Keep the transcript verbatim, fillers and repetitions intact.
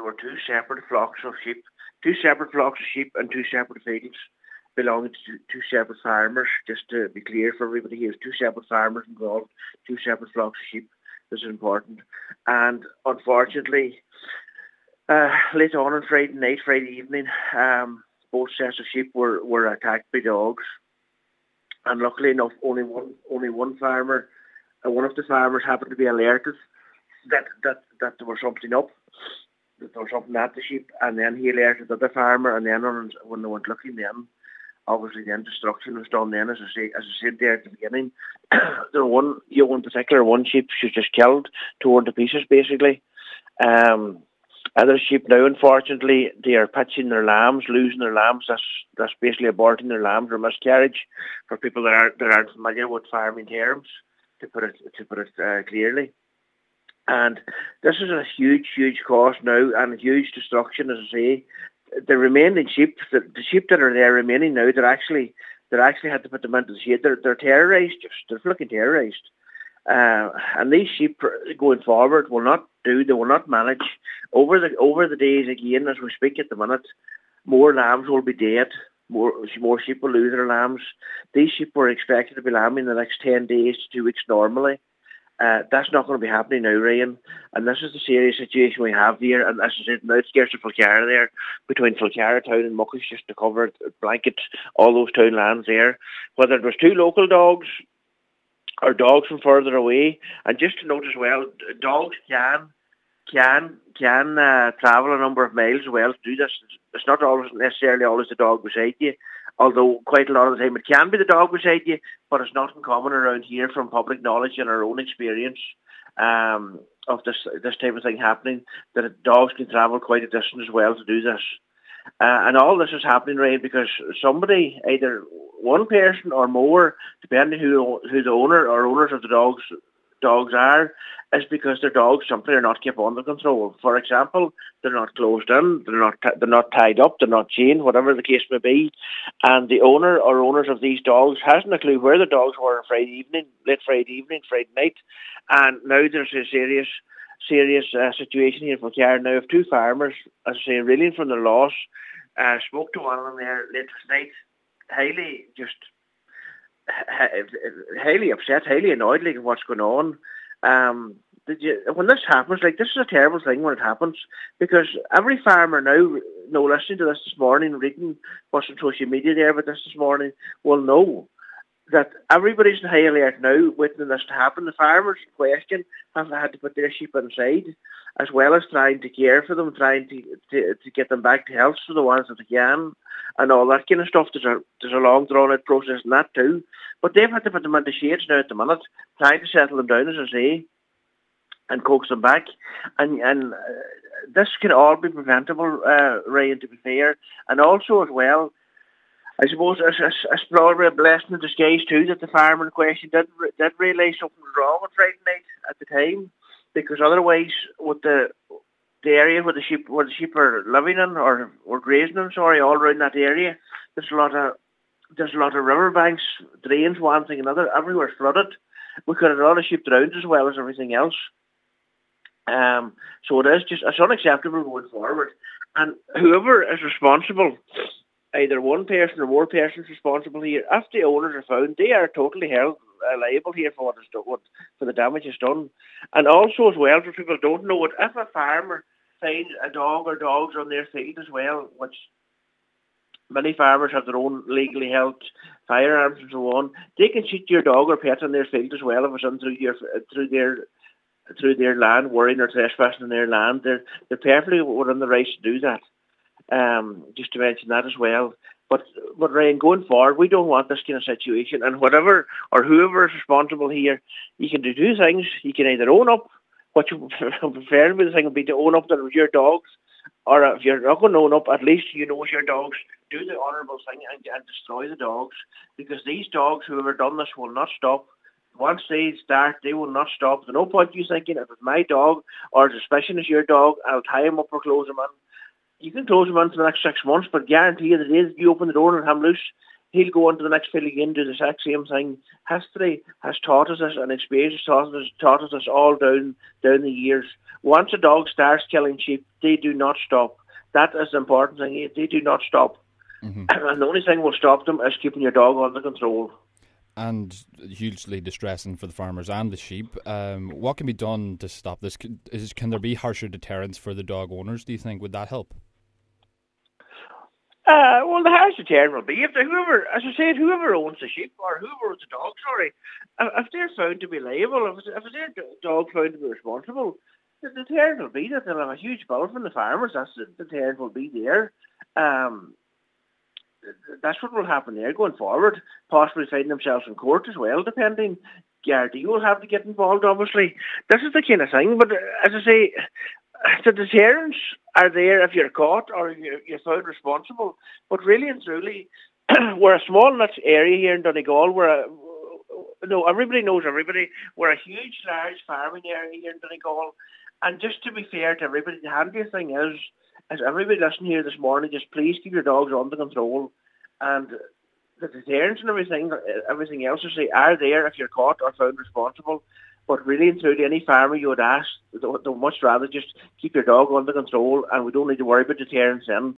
there were two separate flocks of sheep, two separate flocks of sheep and two separate fields belonging to two separate farmers. Just to be clear for everybody here, two separate farmers involved, two separate flocks of sheep. This is important. And unfortunately, uh, later on on Friday night, Friday evening, um, both sets of sheep were, were attacked by dogs. And luckily enough, only one only one farmer, uh, one of the farmers happened to be alerted that, that, that there was something up, that there was something at the sheep, and then he alerted the other farmer, and then on, when they weren't looking then, obviously then destruction was done then, as I say, as I said there at the beginning. There one, you know, in particular, one sheep she was just killed, torn to pieces basically. Um, other sheep now, unfortunately, they are pitching their lambs, losing their lambs. That's that's basically aborting their lambs or miscarriage. For people that aren't that aren't familiar with farming terms, to put it to put it uh, clearly. And this is a huge, huge cost now and a huge destruction, as I say. The remaining sheep, the, the sheep that are there remaining now, they're actually, they actually had to put them into the shade. They're, they're terrorised, just, they're flipping terrorised. Uh, and these sheep going forward will not do, they will not manage. Over the over the days again, as we speak at the minute, more lambs will be dead. More more sheep will lose their lambs. These sheep were expected to be lambing in the next ten days to two weeks normally. Uh, that's not going to be happening now, Ryan. And this is the serious situation we have here. And as I said, now it's outskirts of Falcara there, between Falcara town and Muckish, just to cover blanket all those town lands there. Whether it was two local dogs or dogs from further away. And just to note as well, dogs can can can uh, travel a number of miles as well to do this. It's not always necessarily always the dog beside you. Although quite a lot of the time it can be the dog beside you, but it's not uncommon around here from public knowledge and our own experience um, of this this type of thing happening, that dogs can travel quite a distance as well to do this. Uh, and all this is happening, Ryan, because somebody, either one person or more, depending who who the owner or owners of the dogs dogs are, is because their dogs simply are not kept under control. For example, they're not closed in, they're not they're not tied up, they're not chained, whatever the case may be, and the owner or owners of these dogs hasn't a clue where the dogs were on Friday evening, late Friday evening, Friday night, and now there's a serious serious uh, situation here for Falcara now of two farmers, as I say, reeling from their loss. Uh, spoke to one of them there late last night, highly just highly upset, highly annoyed, like what's going on. Um, did you, when this happens, like this is a terrible thing when it happens, because every farmer now, no, listening to this this morning, reading what's on social media there about this this morning, will know that everybody's in high alert now, waiting this to happen. The farmers in question have had to put their sheep inside, as well as trying to care for them, trying to to, to get them back to health for the ones that they can, and all that kind of stuff. There's a there's a long drawn out process in that too. But they've had to put them into shades now at the minute, trying to settle them down, as I say, and coax them back. And and uh, this can all be preventable, uh, Ryan, to be fair. And also as well, I suppose it's, it's, it's probably a blessing in disguise too that the farmer in question did did realise something was wrong on Friday night at the time, because otherwise, with the the area where the sheep where the sheep are living in or or grazing in, sorry, all around that area, there's a lot of there's a lot of riverbanks, drains, one thing another, everywhere's flooded. We could have a lot of sheep drowned as well as everything else. Um, so it is just it's unacceptable going forward, and whoever is responsible, either one person or more persons responsible here, if the owners are found, they are totally held uh, liable here for what is done, what, for the damage is done. And also as well, for people who don't know it, if a farmer finds a dog or dogs on their field as well, which many farmers have their own legally held firearms and so on, they can shoot your dog or pet on their field as well if it's on through your through their through their land, worrying or trespassing on their land. They're they're perfectly within the right to do that. Um, just to mention that as well. But but Ryan, going forward, we don't want this kind of situation. And whatever or whoever is responsible here, you can do two things. You can either own up, what you preferably the thing would be to own up that it was your dogs, or if you're not going to own up, at least you know it's your dogs. Do the honourable thing and, and destroy the dogs, because these dogs, whoever done this, will not stop. Once they start, they will not stop. There's no point you thinking, if it's my dog or it's suspicion it's your dog, I'll tie him up or close him in. You can close him in for the next six months, but guarantee you the day that you open the door and have him loose, he'll go on to the next field again, do the exact same thing. History has taught us this, and experience has taught us, taught us this all down down the years. Once a dog starts killing sheep, they do not stop. That is the important thing. They do not stop. Mm-hmm. And the only thing will stop them is keeping your dog under control. And hugely distressing for the farmers and the sheep. Um, what can be done to stop this? Can, is, can there be harsher deterrents for the dog owners, do you think? Would that help? Uh, well, the harsher deterrent will be if the, whoever, as I said, whoever owns the sheep or whoever owns the dog, sorry, if they're found to be liable, if, if their dog found to be responsible, the deterrent will be that they'll have a huge bill from the farmers. That's the deterrent will be there. Um, That's what will happen there going forward. Possibly find themselves in court as well, depending. Gardaí will have to get involved, obviously. This is the kind of thing. But as I say, the deterrents are there if you're caught or you're found responsible. But really and truly, we're a small enough area here in Donegal. We're a, no, everybody knows everybody. We're a huge, large farming area here in Donegal. And just to be fair to everybody, the handiest thing is, as everybody listening here this morning, just please keep your dogs under control. And the deterrents and everything, everything else, say, are there if you're caught or found responsible. But really and truly, any farmer you would ask, they would much rather just keep your dog under control, and we don't need to worry about deterrents then.